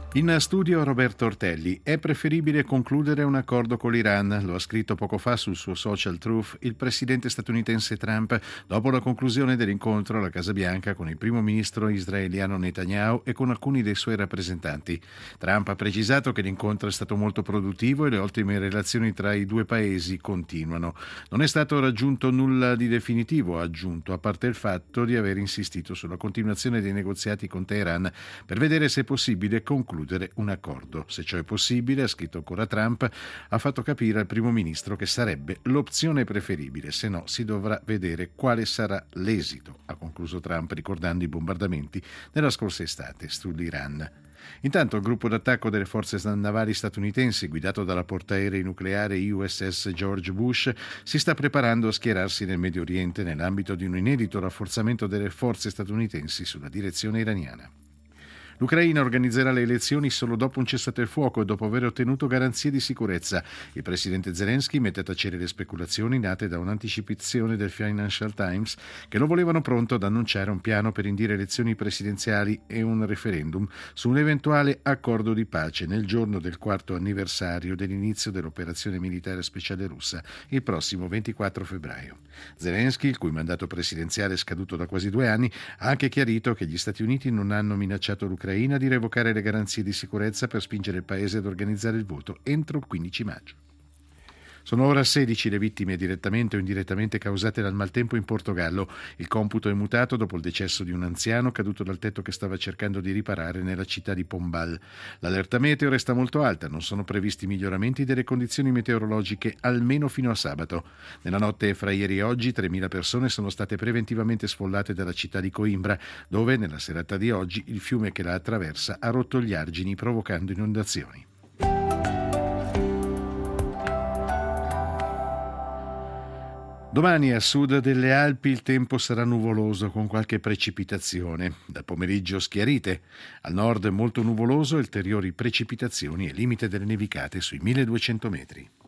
In studio Roberto Ortelli. È preferibile concludere un accordo con l'Iran, lo ha scritto poco fa sul suo social Truth il presidente statunitense Trump dopo la conclusione dell'incontro alla Casa Bianca con il primo ministro israeliano Netanyahu e con alcuni dei suoi rappresentanti. Trump ha precisato che l'incontro è stato molto produttivo e le ottime relazioni tra i due paesi continuano. Non è stato raggiunto nulla di definitivo, ha aggiunto, a parte il fatto di aver insistito sulla continuazione dei negoziati con Teheran per vedere se è possibile concludere un accordo. Se ciò è possibile, ha scritto ancora Trump, ha fatto capire al primo ministro che sarebbe l'opzione preferibile, se no si dovrà vedere quale sarà l'esito, ha concluso Trump ricordando i bombardamenti della scorsa estate sull'Iran. Intanto il gruppo d'attacco delle forze navali statunitensi, guidato dalla portaerei nucleare USS George Bush, si sta preparando a schierarsi nel Medio Oriente nell'ambito di un inedito rafforzamento delle forze statunitensi sulla direzione iraniana. L'Ucraina organizzerà le elezioni solo dopo un cessate il fuoco e dopo aver ottenuto garanzie di sicurezza. Il presidente Zelensky mette a tacere le speculazioni nate da un'anticipazione del Financial Times che lo volevano pronto ad annunciare un piano per indire elezioni presidenziali e un referendum su un eventuale accordo di pace nel giorno del quarto anniversario dell'inizio dell'operazione militare speciale russa, il prossimo 24 febbraio. Zelensky, il cui mandato presidenziale è scaduto da quasi 2 anni, ha anche chiarito che gli Stati Uniti non hanno minacciato l'Ucraina di revocare le garanzie di sicurezza per spingere il paese ad organizzare il voto entro il 15 maggio. Sono ora 16 le vittime direttamente o indirettamente causate dal maltempo in Portogallo. Il computo è mutato dopo il decesso di un anziano caduto dal tetto che stava cercando di riparare nella città di Pombal. L'allerta meteo resta molto alta, non sono previsti miglioramenti delle condizioni meteorologiche almeno fino a sabato. Nella notte fra ieri e oggi 3.000 persone sono state preventivamente sfollate dalla città di Coimbra, dove nella serata di oggi il fiume che la attraversa ha rotto gli argini provocando inondazioni. Domani a sud delle Alpi il tempo sarà nuvoloso con qualche precipitazione. Dal pomeriggio schiarite. Al nord molto nuvoloso, ulteriori precipitazioni e limite delle nevicate sui 1200 metri.